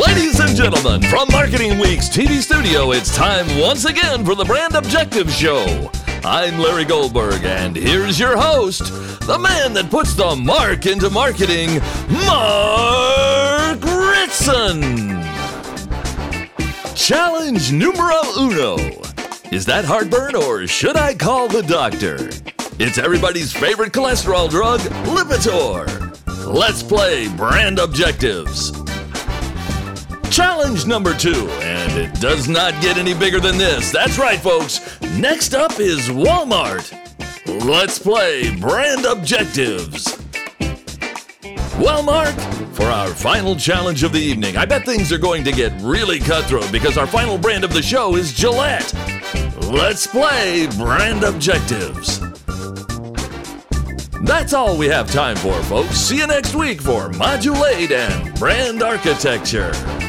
Ladies and gentlemen, from Marketing Week's TV studio, it's time once again for the Brand Objective Show. I'm Larry Goldberg, and here's your host, the man that puts the mark into marketing, Mark Ritson. Challenge numero uno. Is that heartburn, or should I call the doctor? It's everybody's favorite cholesterol drug, Lipitor. Let's play Brand Objectives. Challenge number 2, and it does not get any bigger than this. That's right, folks. Next up is Walmart. Let's play Brand Objectives. Well, Mark, for our final challenge of the evening, I bet things are going to get really cutthroat because our final brand of the show is Gillette. Let's play Brand Objectives. That's all we have time for, folks. See you next week for Modulate and Brand Architecture.